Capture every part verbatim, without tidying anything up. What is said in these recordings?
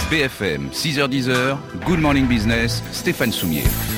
B F M, six heures dix, Good Morning Business, Stéphane Soumier.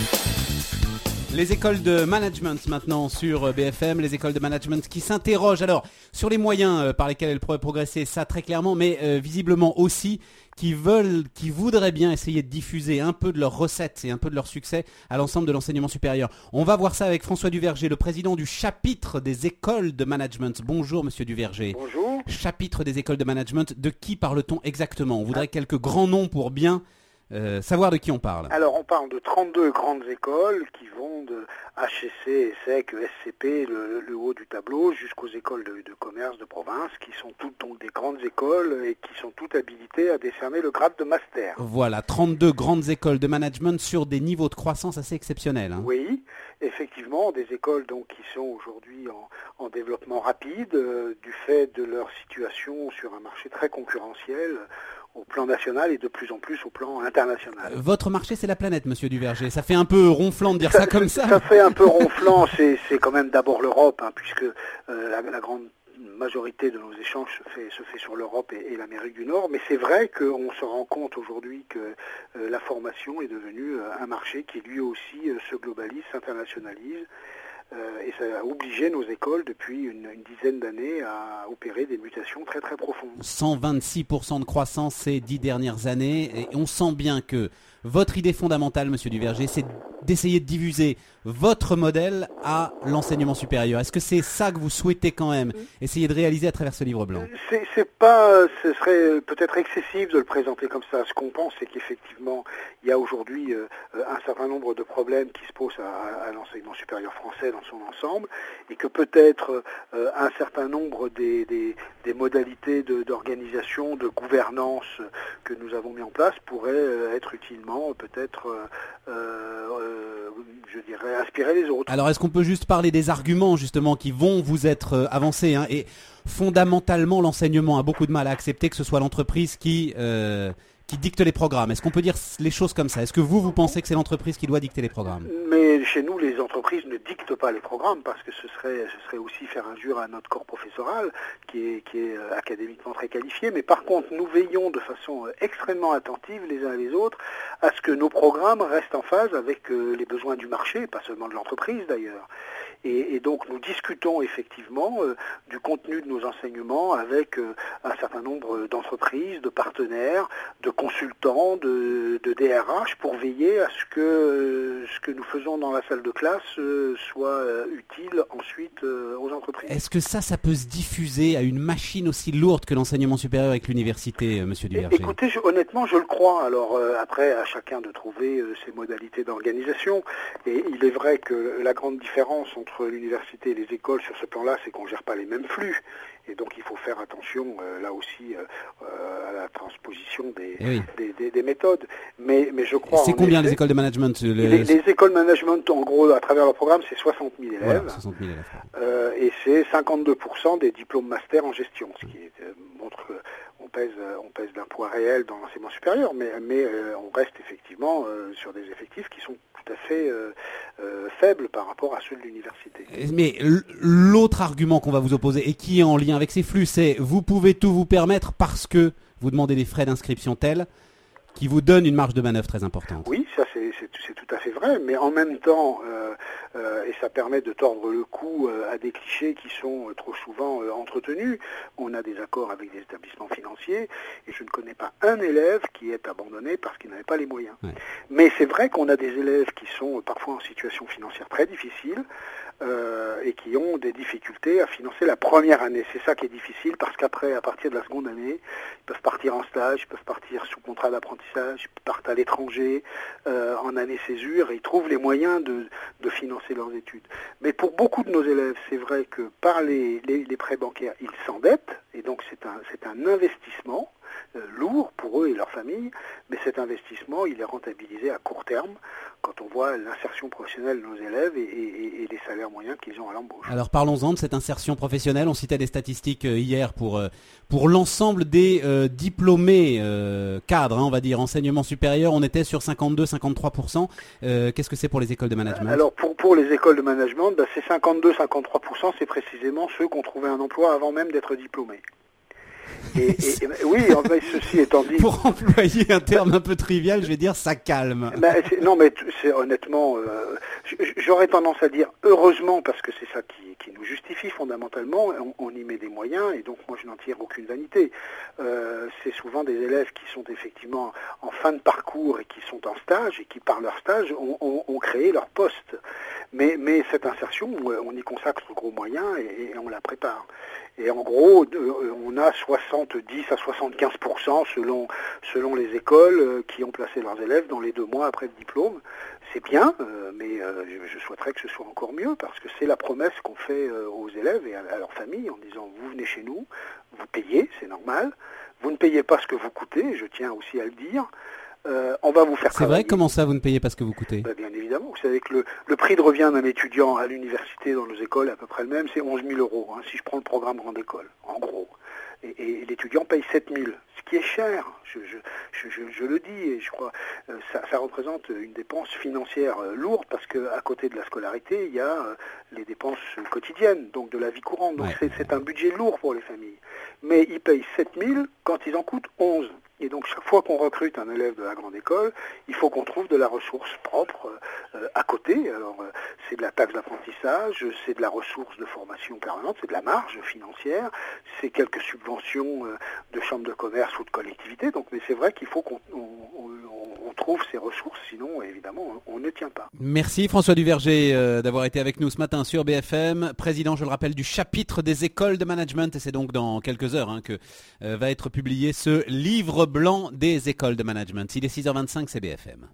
Les écoles de management maintenant sur B F M, les écoles de management qui s'interrogent alors sur les moyens euh, par lesquels elles pourraient progresser, ça très clairement, mais euh, visiblement aussi qui veulent, qui voudraient bien essayer de diffuser un peu de leurs recettes et un peu de leur succès à l'ensemble de l'enseignement supérieur. On va voir ça avec François Duverger, le président du chapitre des écoles de management. Bonjour Monsieur Duverger. Bonjour. Chapitre des écoles de management, de qui parle-t-on exactement ? On voudrait quelques grands noms pour bien Euh, savoir de qui on parle. Alors on parle de trente-deux grandes écoles qui vont de H E C, ESSEC, S C P, le, le haut du tableau, jusqu'aux écoles de, de commerce de province, qui sont toutes donc des grandes écoles et qui sont toutes habilitées à décerner le grade de master. Voilà, trente-deux grandes écoles de management sur des niveaux de croissance assez exceptionnels. Hein. Oui, effectivement, des écoles donc qui sont aujourd'hui en, en développement rapide, euh, du fait de leur situation sur un marché très concurrentiel, au plan national et de plus en plus au plan international. Votre marché, c'est la planète, Monsieur Duverger. Ça fait un peu ronflant de dire ça, ça comme ça. Ça fait un peu ronflant. C'est, c'est quand même d'abord l'Europe, hein, puisque euh, la, la grande majorité de nos échanges se fait, se fait sur l'Europe et, et l'Amérique du Nord. Mais c'est vrai qu'on se rend compte aujourd'hui que euh, la formation est devenue euh, un marché qui lui aussi euh, se globalise, s'internationalise. Euh, et ça a obligé nos écoles depuis une, une dizaine d'années à opérer des mutations très très profondes. cent vingt-six pour cent de croissance ces dix dernières années, et on sent bien que votre idée fondamentale, Monsieur Duverger, c'est d'essayer de diffuser votre modèle à l'enseignement supérieur. Est-ce que c'est ça que vous souhaitez quand même essayer de réaliser à travers ce livre blanc ? C'est, c'est pas, ce serait peut-être excessif de le présenter comme ça. Ce qu'on pense, c'est qu'effectivement, il y a aujourd'hui euh, un certain nombre de problèmes qui se posent à, à l'enseignement supérieur français dans son ensemble, et que peut-être euh, un certain nombre des, des, des modalités de, d'organisation, de gouvernance que nous avons mis en place pourraient euh, être utilement, peut-être, euh, euh, je dirais, inspirer les autres. Alors, est-ce qu'on peut juste parler des arguments, justement, qui vont vous être euh, avancés hein, et fondamentalement, l'enseignement a beaucoup de mal à accepter que ce soit l'entreprise qui, euh, qui dicte les programmes. Est-ce qu'on peut dire les choses comme ça ? Est-ce que vous, vous pensez que c'est l'entreprise qui doit dicter les programmes ? Mais chez nous, les entreprises ne dictent pas les programmes, parce que ce serait, ce serait aussi faire injure à notre corps professoral, qui est, qui est académiquement très qualifié. Mais par contre, nous veillons de façon extrêmement attentive les uns et les autres à ce que nos programmes restent en phase avec les besoins du marché, pas seulement de l'entreprise d'ailleurs. Et, et donc nous discutons effectivement euh, du contenu de nos enseignements avec euh, un certain nombre d'entreprises, de partenaires, de consultants, de, de D R H pour veiller à ce que euh, ce que nous faisons dans la salle de classe euh, soit euh, utile ensuite euh, aux entreprises. Est-ce que ça, ça peut se diffuser à une machine aussi lourde que l'enseignement supérieur avec l'université, euh, Monsieur Duverger ? Écoutez, je, honnêtement, je le crois. Alors euh, après, à chacun de trouver euh, ses modalités d'organisation. Et il est vrai que la grande différence entre l'université et les écoles sur ce plan-là, c'est qu'on ne gère pas les mêmes flux. Et donc il faut faire attention, euh, là aussi, euh, à la transposition des, oui. des, des, des méthodes. Mais, mais je crois... C'est combien effet, les écoles de management le... les, les écoles de management, en gros, à travers leur programme, c'est soixante mille élèves. Voilà, soixante mille élèves. Euh, et c'est cinquante-deux pour cent des diplômes master en gestion, ce qui est, euh, montre qu'on pèse, on pèse d'un poids réel dans l'enseignement supérieur, mais, mais euh, on reste effectivement euh, sur des effectifs qui sont tout à fait euh, euh, faibles par rapport à ceux de l'université. Mais l'autre argument qu'on va vous opposer et qui est en lien avec ces flux, c'est vous pouvez tout vous permettre parce que vous demandez des frais d'inscription tels qui vous donnent une marge de manœuvre très importante. Oui, ça c'est, c'est, c'est tout à fait vrai, mais en même temps, euh, euh, et ça permet de tordre le cou euh, à des clichés qui sont euh, trop souvent euh, entretenus. On a des accords avec des établissements financiers, et je ne connais pas un élève qui est abandonné parce qu'il n'avait pas les moyens. Ouais. Mais c'est vrai qu'on a des élèves qui sont euh, parfois en situation financière très difficile, Euh, et qui ont des difficultés à financer la première année. C'est ça qui est difficile, parce qu'après, à partir de la seconde année, ils peuvent partir en stage, ils peuvent partir sous contrat d'apprentissage, ils partent à l'étranger, euh, en année césure, et ils trouvent les moyens de, de financer leurs études. Mais pour beaucoup de nos élèves, c'est vrai que par les, les, les prêts bancaires, ils s'endettent, et donc c'est un, c'est un investissement euh, lourd pour eux et leur famille, mais cet investissement, il est rentabilisé à court terme, quand on voit l'insertion professionnelle de nos élèves et, et, et les salaires moyens qu'ils ont à l'embauche. Alors parlons-en de cette insertion professionnelle. On citait des statistiques euh, hier pour, euh, pour l'ensemble des euh, diplômés euh, cadres, hein, on va dire, enseignement supérieur. On était sur cinquante-deux à cinquante-trois pour cent. Euh, qu'est-ce que c'est pour les écoles de management ? Alors pour, pour les écoles de management, bah, c'est cinquante-deux à cinquante-trois pour cent, c'est précisément ceux qui ont trouvé un emploi avant même d'être diplômés. Et, et, et oui, en fait, ceci étant dit... Pour employer un terme un peu trivial, je vais dire ça calme. Ben, c'est, non, mais c'est honnêtement, euh, j'aurais tendance à dire heureusement, parce que c'est ça qui, qui nous justifie fondamentalement, on, on y met des moyens, et donc moi je n'en tire aucune vanité. Euh, c'est souvent des élèves qui sont effectivement en fin de parcours et qui sont en stage, et qui par leur stage ont, ont, ont créé leur poste. Mais, mais cette insertion, on y consacre de gros moyens et, et on la prépare. Et en gros, on a soixante-dix à soixante-quinze pour cent selon, selon les écoles qui ont placé leurs élèves dans les deux mois après le diplôme. C'est bien, mais je souhaiterais que ce soit encore mieux parce que c'est la promesse qu'on fait aux élèves et à leur famille en disant vous venez chez nous, vous payez, c'est normal, vous ne payez pas ce que vous coûtez, je tiens aussi à le dire. Euh, on va vous faire C'est vrai, comment ça vous ne payez pas ce que vous coûtez? Ben, bien évidemment, vous savez que le, le prix de revient d'un étudiant à l'université dans nos écoles est à peu près le même, c'est onze mille euros, hein, si je prends le programme grande école, en gros. Et, et l'étudiant paye sept mille, ce qui est cher, je, je, je, je, je le dis, et je crois euh, ça, ça représente une dépense financière euh, lourde, parce qu'à côté de la scolarité, il y a euh, les dépenses quotidiennes, donc de la vie courante, donc ouais. c'est, c'est un budget lourd pour les familles. Mais ils payent sept mille quand ils en coûtent onze. Et donc chaque fois qu'on recrute un élève de la grande école, il faut qu'on trouve de la ressource propre euh, à côté. Alors euh, c'est de la taxe d'apprentissage, c'est de la ressource de formation permanente, c'est de la marge financière, c'est quelques subventions euh, de chambres de commerce ou de collectivités. Donc, mais c'est vrai qu'il faut qu'on on, on, on trouve ces ressources, sinon évidemment on, on ne tient pas. Merci François Duverger euh, d'avoir été avec nous ce matin sur B F M, président, je le rappelle, du chapitre des écoles de management. Et c'est donc dans quelques heures hein, que euh, va être publié ce livre blanc des écoles de management. Il est six heures vingt-cinq, c'est B F M.